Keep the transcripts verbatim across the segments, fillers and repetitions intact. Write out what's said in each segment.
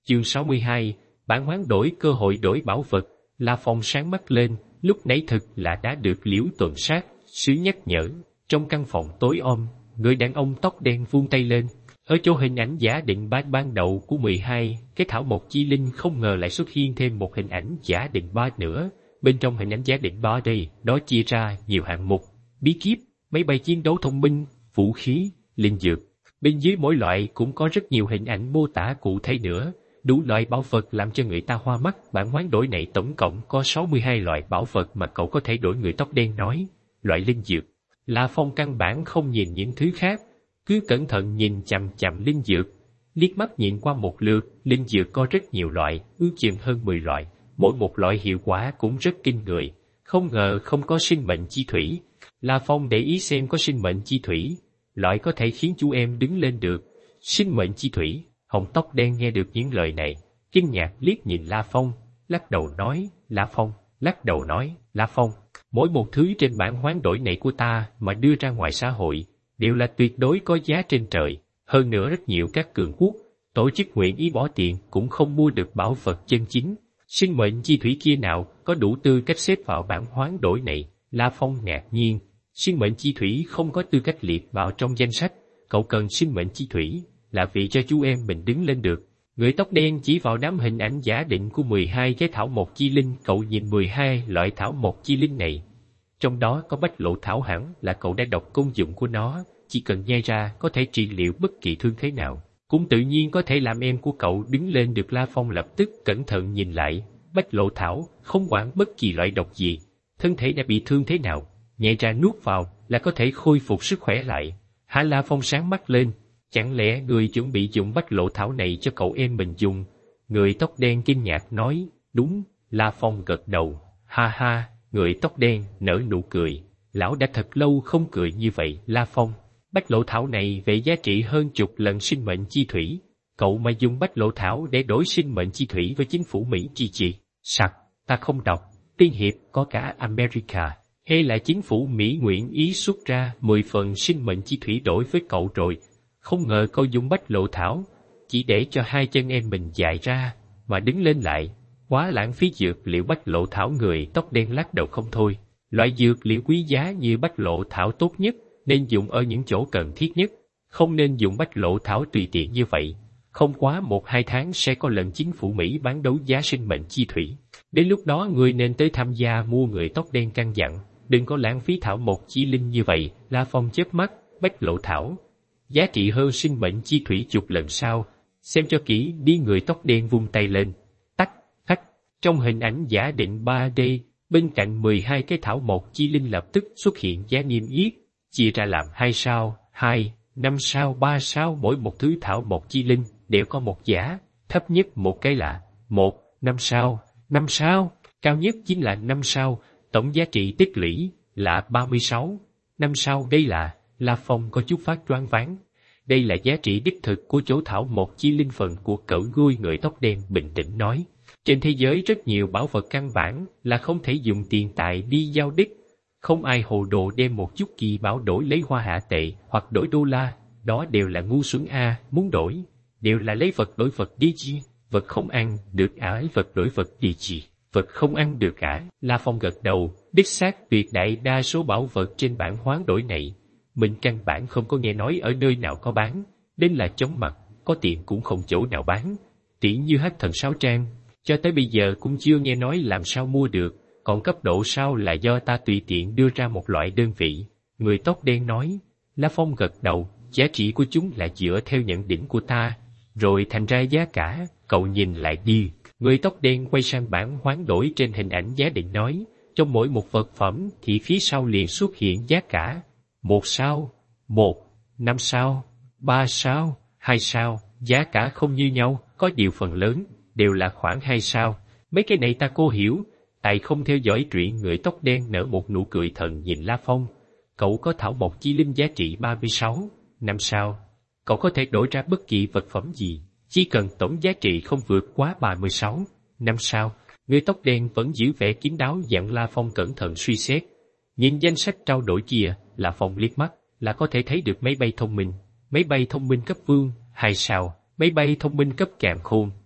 Chương sáu mươi hai, bản hoán đổi cơ hội đổi bảo vật. La Phong sáng mắt lên, lúc nãy thực là đã được Liễu tuần sát sứ nhắc nhở. Trong căn phòng tối om, người đàn ông tóc đen vung tay lên. Ở chỗ hình ảnh giả định ba ban đầu của mười hai, cái thảo mộc chi linh không ngờ lại xuất hiện thêm một hình ảnh giả định ba nữa. Bên trong hình ảnh giả định ba đây, đó chia ra nhiều hạng mục: bí kíp, máy bay chiến đấu thông minh, vũ khí, linh dược. Bên dưới mỗi loại cũng có rất nhiều hình ảnh mô tả cụ thể nữa, đủ loại bảo vật làm cho người ta hoa mắt. Bản hoán đổi này tổng cộng có sáu mươi hai loại bảo vật mà cậu có thể đổi. Người tóc đen nói. Loại linh dược. La Phong căn bản không nhìn những thứ khác, cứ cẩn thận nhìn chằm chằm linh dược. Liếc mắt nhìn qua một lượt, linh dược có rất nhiều loại, ước chừng hơn mười loại. Mỗi một loại hiệu quả cũng rất kinh người. Không ngờ không có sinh mệnh chi thủy. La Phong để ý xem có sinh mệnh chi thủy, loại có thể khiến chú em đứng lên được. Sinh mệnh chi thủy. Hồng tóc đen nghe được những lời này, kinh ngạc liếc nhìn La Phong, lắc đầu nói. La Phong, lắc đầu nói, La Phong, mỗi một thứ trên bản hoán đổi này của ta mà đưa ra ngoài xã hội, đều là tuyệt đối có giá trên trời. Hơn nữa rất nhiều các cường quốc, tổ chức nguyện ý bỏ tiền cũng không mua được bảo vật chân chính. Sinh mệnh chi thủy kia nào có đủ tư cách xếp vào bản hoán đổi này? La Phong ngạc nhiên. Sinh mệnh chi thủy không có tư cách liệt vào trong danh sách. Cậu cần sinh mệnh chi thủy là vì cho chú em mình đứng lên được. Người tóc đen chỉ vào đám hình ảnh giả định của mười hai cái thảo mộc chi linh. Cậu nhìn mười hai loại thảo mộc chi linh này. Trong đó có bách lộ thảo, hẳn là cậu đã đọc công dụng của nó. Chỉ cần nhai ra có thể trị liệu bất kỳ thương thế nào. Cũng tự nhiên có thể làm em của cậu đứng lên được. La Phong lập tức cẩn thận nhìn lại. Bách lộ thảo không quản bất kỳ loại độc gì, thân thể đã bị thương thế nào, nhai ra nuốt vào là có thể khôi phục sức khỏe lại. Hả? La Phong sáng mắt lên. Chẳng lẽ người chuẩn bị dùng bách lộ thảo này cho cậu em mình dùng? Người tóc đen kinh ngạc nói. Đúng. La Phong gật đầu. Ha ha. Người tóc đen nở nụ cười. Lão đã thật lâu không cười như vậy. La Phong, bách lộ thảo này về giá trị hơn chục lần sinh mệnh chi thủy. Cậu mà dùng bách lộ thảo để đổi sinh mệnh chi thủy với chính phủ Mỹ chi chi? Sặc, ta không đọc. Tiên hiệp có cả America. Hay là chính phủ Mỹ nguyện ý xuất ra mười phần sinh mệnh chi thủy đổi với cậu rồi? Không ngờ cậu dùng bách lộ thảo chỉ để cho hai chân em mình dài ra mà đứng lên lại. Quá lãng phí dược liệu bách lộ thảo. Người tóc đen lắc đầu không thôi. Loại dược liệu quý giá như bách lộ thảo tốt nhất nên dùng ở những chỗ cần thiết nhất. Không nên dùng bách lộ thảo tùy tiện như vậy. Không quá một hai tháng sẽ có lần chính phủ Mỹ bán đấu giá sinh mệnh chi thủy. Đến lúc đó người nên tới tham gia mua. Người tóc đen căn dặn. Đừng có lãng phí thảo mộc chi linh như vậy. La Phong chớp mắt. Bách lộ thảo giá trị hơn sinh mệnh chi thủy chục lần sao? Xem cho kỹ đi. Người tóc đen vung tay lên. Tắc, tắc. Trong hình ảnh giả định ba D, bên cạnh mười hai cái thảo mộc chi linh lập tức xuất hiện giá niêm yết, chia ra làm hai sao, hai, năm sao, ba sao. Mỗi một thứ thảo mộc chi linh đều có một giá, thấp nhất một cái là một, năm sao, năm sao, cao nhất chính là năm sao. Tổng giá trị tích lũy là ba mươi sáu, năm sao. Đây là... La Phong có chút phát choáng váng. Đây là giá trị đích thực của chỗ thảo mộc chi linh phần của cậu Gui. Người tóc đen bình tĩnh nói. Trên thế giới rất nhiều bảo vật căn bản là không thể dùng tiền tài đi giao đích. Không ai hồ đồ đem một chút kỳ bảo đổi lấy hoa hạ tệ hoặc đổi đô la. Đó đều là ngu xuẩn a. Muốn đổi đều là lấy vật đổi vật đi chi. Vật không ăn được ả, vật đổi vật đi chi. Vật không ăn được ả. La Phong gật đầu. Đích xác tuyệt đại đa số bảo vật trên bản hoán đổi này mình căn bản không có nghe nói ở nơi nào có bán. Đến là chóng mặt, có tiệm cũng không chỗ nào bán. Tỉ như hắc thần sáo trang, cho tới bây giờ cũng chưa nghe nói làm sao mua được. Còn cấp độ sao là do ta tùy tiện đưa ra một loại đơn vị. Người tóc đen nói. La Phong gật đầu. Giá trị của chúng là dựa theo nhận định của ta, rồi thành ra giá cả. Cậu nhìn lại đi. Người tóc đen quay sang bản hoán đổi trên hình ảnh giá định nói. Trong mỗi một vật phẩm thì phía sau liền xuất hiện giá cả. Một sao, một, năm sao, ba sao, hai sao. Giá cả không như nhau, có điều phần lớn đều là khoảng hai sao. Mấy cái này ta cô hiểu. Tại không theo dõi truyện. Người tóc đen nở một nụ cười thần nhìn La Phong. Cậu có thảo mộc chi linh giá trị ba mươi sáu, năm sao. Cậu có thể đổi ra bất kỳ vật phẩm gì, chỉ cần tổng giá trị không vượt quá ba mươi sáu, năm sao. Người tóc đen vẫn giữ vẻ kín đáo dặn La Phong cẩn thận suy xét. Nhìn danh sách trao đổi kia, La Phong liếc mắt là có thể thấy được máy bay thông minh, máy bay thông minh cấp vương, hai sao, máy bay thông minh cấp càn khôn,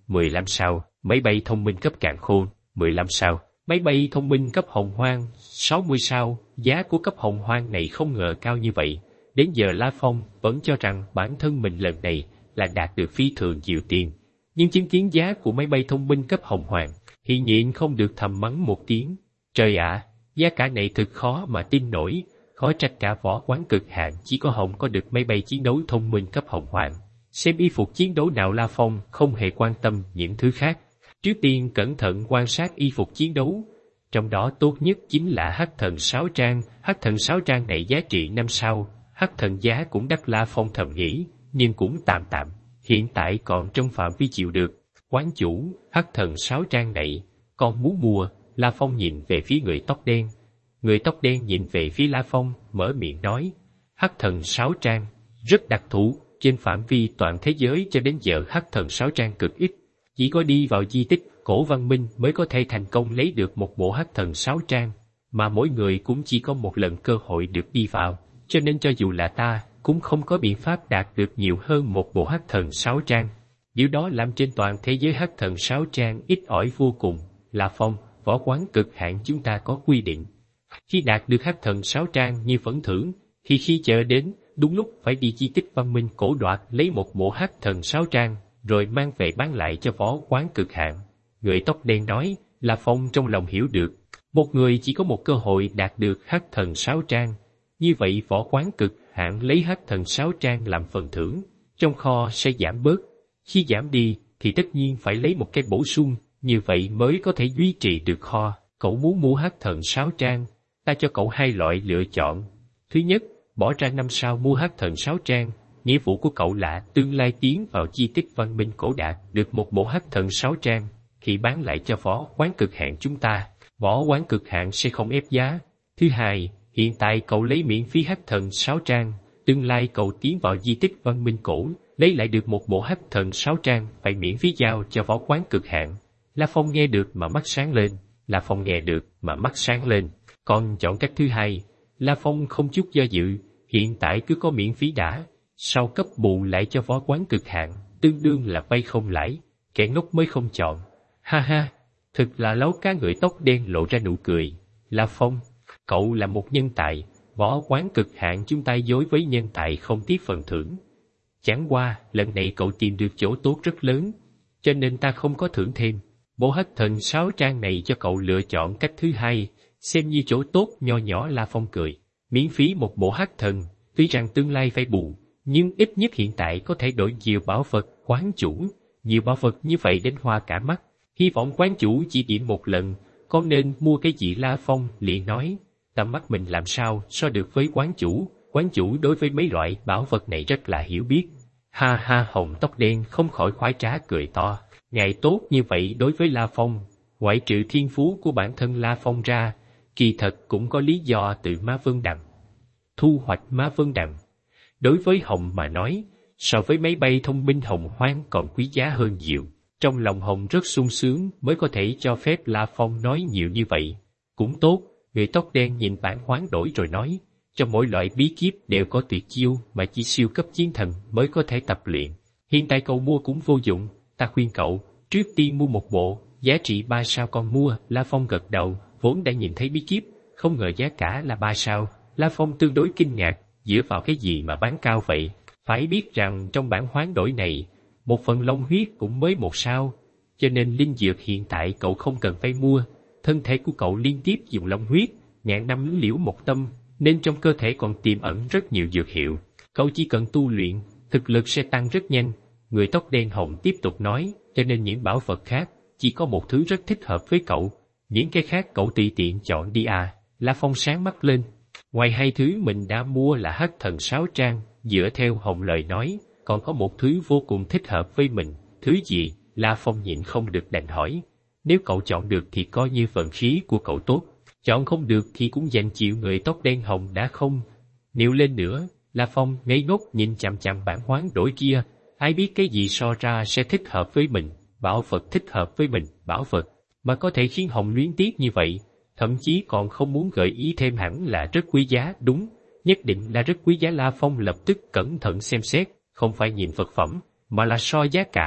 mười lăm sao, máy bay thông minh cấp càn khôn, mười lăm sao, máy bay thông minh cấp hồng hoang, sáu mươi sao, giá của cấp hồng hoang này không ngờ cao như vậy. Đến giờ La Phong vẫn cho rằng bản thân mình lần này là đạt được phi thường nhiều tiền. Nhưng chứng kiến giá của máy bay thông minh cấp hồng hoàng, thì nhịn không được thầm mắng một tiếng. Trời ạ, giá cả này thực khó mà tin nổi, khó trách cả võ quán cực hạn chỉ có Hồng có được máy bay chiến đấu thông minh cấp hồng hoàng. Xem y phục chiến đấu nào La Phong không hề quan tâm những thứ khác. Trước tiên cẩn thận quan sát y phục chiến đấu. Trong đó tốt nhất chính là Hắc Thần Sáo Trang. Hắc Thần Sáo Trang này giá trị năm sao. Hắc Thần giá cũng đắt La Phong thầm nghĩ, nhưng cũng tạm tạm. Hiện tại còn trong phạm vi chịu được. Quán chủ, Hắc Thần Sáo Trang này, con muốn mua. La Phong nhìn về phía người tóc đen. Người tóc đen nhìn về phía La Phong, mở miệng nói. Hắc Thần Sáo Trang, rất đặc thù. Trên phạm vi toàn thế giới cho đến giờ Hắc Thần Sáo Trang cực ít. Chỉ có đi vào di tích cổ văn minh mới có thể thành công lấy được một bộ Hắc Thần Sáo Trang, mà mỗi người cũng chỉ có một lần cơ hội được đi vào, cho nên cho dù là ta, cũng không có biện pháp đạt được nhiều hơn một bộ Hắc Thần Sáo Trang. Điều đó làm trên toàn thế giới Hắc Thần Sáo Trang ít ỏi vô cùng. La Phong, võ quán cực hạn chúng ta có quy định. Khi đạt được Hắc Thần Sáo Trang như phần thưởng, thì khi chờ đến, đúng lúc phải đi di tích văn minh cổ đoạt lấy một bộ Hắc Thần Sáo Trang, rồi mang về bán lại cho võ quán cực hạn. Người tóc đen nói, La Phong trong lòng hiểu được, một người chỉ có một cơ hội đạt được Hắc Thần Sáo Trang. Như vậy võ quán cực hạn lấy Hắc Thần Sáo Trang làm phần thưởng, trong kho sẽ giảm bớt. Khi giảm đi, thì tất nhiên phải lấy một cái bổ sung, như vậy mới có thể duy trì được kho. Cậu muốn mua Hắc Thần Sáo Trang, ta cho cậu hai loại lựa chọn. Thứ nhất, bỏ ra năm sao mua Hắc Thần Sáo Trang. Nghĩa vụ của cậu là tương lai tiến vào di tích văn minh cổ đạt được một bộ Hắc Thần Sáo Trang. Khi bán lại cho võ quán cực hạn chúng ta, võ quán cực hạn sẽ không ép giá. Thứ hai, hiện tại cậu lấy miễn phí Hắc Thần Sáo Trang, tương lai cậu tiến vào di tích văn minh cổ, lấy lại được một bộ Hắc Thần Sáo Trang phải miễn phí giao cho võ quán cực hạn. La Phong nghe được mà mắt sáng lên, La Phong nghe được mà mắt sáng lên. Còn chọn cách thứ hai, La Phong không chút do dự, hiện tại cứ có miễn phí đã, sau cấp bù lại cho võ quán cực hạn, tương đương là vay không lãi, kẻ ngốc mới không chọn. Ha ha, thực là lấu cá. Người tóc đen lộ ra nụ cười. La Phong, cậu là một nhân tài, võ quán cực hạn chúng ta đối với nhân tài không tiếc phần thưởng. Chẳng qua, lần này cậu tìm được chỗ tốt rất lớn, cho nên ta không có thưởng thêm. Bộ Hắc Thần Sáo Trang này cho cậu lựa chọn cách thứ hai, xem như chỗ tốt nho nhỏ. La Phong cười. Miễn phí một bộ Hắc Thần, tuy rằng tương lai phải bù, nhưng ít nhất hiện tại có thể đổi nhiều bảo vật. Quán chủ, nhiều bảo vật như vậy đến hoa cả mắt. Hy vọng quán chủ chỉ điểm một lần, có nên mua cái gì? La Phong liền nói. Tầm mắt mình làm sao so được với quán chủ, quán chủ đối với mấy loại bảo vật này rất là hiểu biết. Ha ha, Hồng tóc đen không khỏi khoái trá cười to. Ngày tốt như vậy đối với La Phong, ngoại trừ thiên phú của bản thân La Phong ra, kỳ thật cũng có lý do từ Ma Vân Đằng. Thu hoạch Ma Vân Đằng, đối với Hồng mà nói, so với máy bay thông minh hồng hoang còn quý giá hơn nhiều. Trong lòng Hồng rất sung sướng mới có thể cho phép La Phong nói nhiều như vậy. Cũng tốt, người tóc đen nhìn bản hoán đổi rồi nói, trong mỗi loại bí kíp đều có tuyệt chiêu mà chỉ siêu cấp chiến thần mới có thể tập luyện. Hiện tại cậu mua cũng vô dụng, ta khuyên cậu, trước tiên mua một bộ, giá trị ba sao con mua. La Phong gật đầu, vốn đã nhìn thấy bí kíp, không ngờ giá cả là ba sao. La Phong tương đối kinh ngạc, dựa vào cái gì mà bán cao vậy? Phải biết rằng trong bản hoán đổi này, một phần long huyết cũng mới một sao, cho nên linh dược hiện tại cậu không cần phải mua. Thân thể của cậu liên tiếp dùng long huyết, ngàn năm liễu một tâm, nên trong cơ thể còn tiềm ẩn rất nhiều dược hiệu. Cậu chỉ cần tu luyện, thực lực sẽ tăng rất nhanh. Người tóc đen Hồng tiếp tục nói, cho nên những bảo vật khác, chỉ có một thứ rất thích hợp với cậu. Những cái khác cậu tùy tiện chọn đi à. La Phong sáng mắt lên. Ngoài hai thứ mình đã mua là Hắc Thần Sáo Trang, dựa theo Hồng lời nói, còn có một thứ vô cùng thích hợp với mình. Thứ gì? La Phong nhịn không được đành hỏi. Nếu cậu chọn được thì coi như vận khí của cậu tốt, chọn không được thì cũng dành chịu. Người tóc đen Hồng đã không nịu lên nữa. La Phong ngây ngốc nhìn chằm chằm bản hoán đổi kia. Ai biết cái gì so ra sẽ thích hợp với mình, bảo vật thích hợp với mình, bảo vật mà có thể khiến Hồng luyến tiếc như vậy, thậm chí còn không muốn gợi ý thêm hẳn là rất quý giá. Đúng, nhất định là rất quý giá. La Phong lập tức cẩn thận xem xét, không phải nhìn vật phẩm, mà là so giá cả.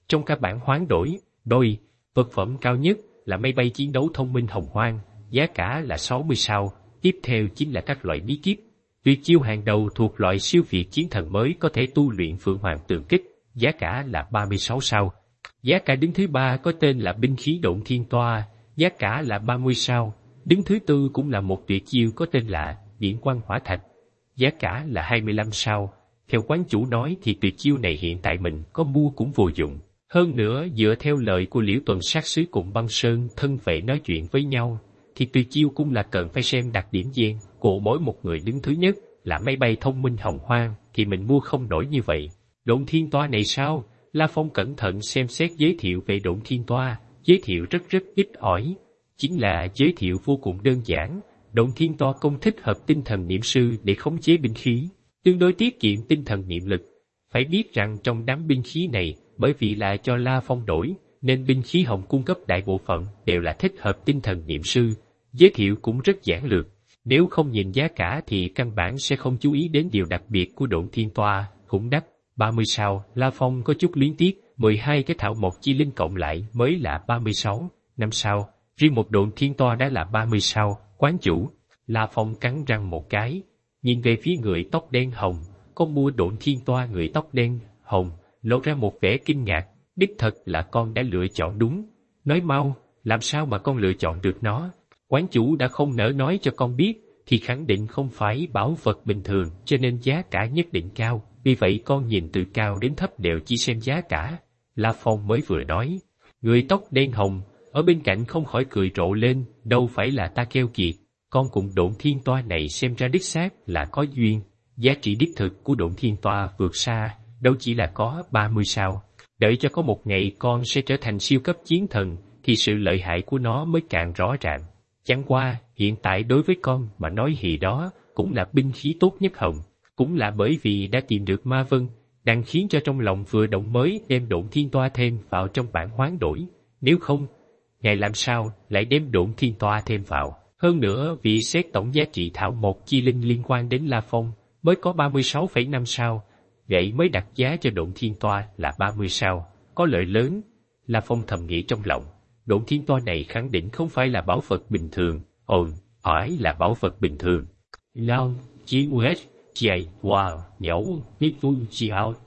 Trong cả bản hoán đổi, đôi, vật phẩm cao nhất là máy bay chiến đấu thông minh Hồng Hoang, giá cả là sáu mươi sao, tiếp theo chính là các loại bí kíp. Tuyệt chiêu hàng đầu thuộc loại siêu việt chiến thần mới có thể tu luyện Phượng Hoàng Tường Kích, giá cả là ba mươi sáu sao. Giá cả đứng thứ ba có tên là binh khí Độn Thiên Toa, giá cả là ba mươi sao. Đứng thứ tư cũng là một tuyệt chiêu có tên là Điện Quang Hỏa Thạch, giá cả là hai mươi lăm sao. Theo quán chủ nói thì tuyệt chiêu này hiện tại mình có mua cũng vô dụng. Hơn nữa, dựa theo lời của Liễu Tuần sát sứ cùng Băng Sơn thân vệ nói chuyện với nhau, thì tuyệt chiêu cũng là cần phải xem đặc điểm gen của mỗi một người. Đứng thứ nhất là máy bay thông minh Hồng Hoang thì mình mua không nổi như vậy. Độn Thiên Toa này sao? La Phong cẩn thận xem xét giới thiệu về Độn Thiên Toa, giới thiệu rất rất ít ỏi. Chính là giới thiệu vô cùng đơn giản. Độn Thiên Toa công thích hợp tinh thần niệm sư để khống chế binh khí, tương đối tiết kiệm tinh thần niệm lực. Phải biết rằng trong đám binh khí này, bởi vì là cho La Phong đổi, nên binh khí Hồng cung cấp đại bộ phận đều là thích hợp tinh thần niệm sư. Giới thiệu cũng rất giản lược. Nếu không nhìn giá cả thì căn bản sẽ không chú ý đến điều đặc biệt của Độn Thiên Toa, cũng đắt. ba mươi sao, La Phong có chút luyến tiếc, mười hai cái thảo mộc chi linh cộng lại mới là ba mươi sáu, năm sao. Riêng một Độn Thiên Toa đã là ba mươi sao, quán chủ. La Phong cắn răng một cái, nhìn về phía người tóc đen hồng, có mua Độn Thiên Toa người tóc đen hồng, lộ ra một vẻ kinh ngạc, đích thật là con đã lựa chọn đúng. Nói mau, làm sao mà con lựa chọn được nó? Quán chủ đã không nỡ nói cho con biết, thì khẳng định không phải bảo vật bình thường, cho nên giá cả nhất định cao. Vì vậy con nhìn từ cao đến thấp đều chỉ xem giá cả. La Phong mới vừa nói, người tóc đen hồng, ở bên cạnh không khỏi cười rộ lên, đâu phải là ta keo kiệt. Con cùng Độn Thiên Toa này xem ra đích xác là có duyên. Giá trị đích thực của Độn Thiên Toa vượt xa, đâu chỉ là có ba mươi sao. Đợi cho có một ngày con sẽ trở thành siêu cấp chiến thần, thì sự lợi hại của nó mới càng rõ ràng. Chẳng qua, hiện tại đối với con mà nói thì đó cũng là binh khí tốt nhất Hồng. Cũng là bởi vì đã tìm được Ma Vân, đang khiến cho trong lòng vừa động mới đem Độn Thiên Toa thêm vào trong bản hoán đổi. Nếu không, ngài làm sao lại đem Độn Thiên Toa thêm vào? Hơn nữa, vì xét tổng giá trị thảo mộc chi linh liên quan đến La Phong mới có ba mươi sáu phẩy năm sao, vậy mới đặt giá cho Độn Thiên Toa là ba mươi sao, có lợi lớn. La Phong thầm nghĩ trong lòng, Độn Thiên Toa này khẳng định không phải là bảo vật bình thường. Ồ, hỏi là bảo vật bình thường. Long, chỉ hết, chạy, wow, nhậu, biết vui, chị hào.